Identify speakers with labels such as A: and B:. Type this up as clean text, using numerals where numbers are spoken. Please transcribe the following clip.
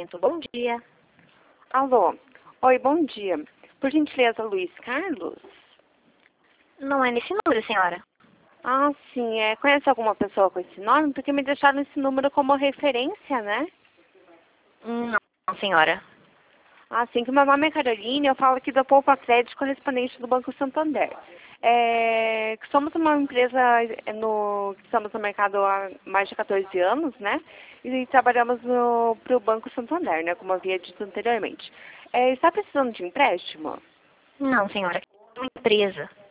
A: atendimento. Bom dia.
B: Alô. Oi, bom dia. Por gentileza, Luiz Carlos?
A: Não é nesse número, senhora?
B: Ah, sim. Conhece alguma pessoa com esse nome? Porque me deixaram esse número como referência, né?
A: Não, senhora.
B: Ah, sim. Que meu nome é Caroline, eu falo aqui da Poupa Crédito, correspondente do Banco Santander. Que somos uma empresa que estamos no mercado há mais de 14 anos, né? E trabalhamos para o Banco Santander, né? Como eu havia dito anteriormente. Está precisando de empréstimo?
A: Não, senhora. É uma empresa.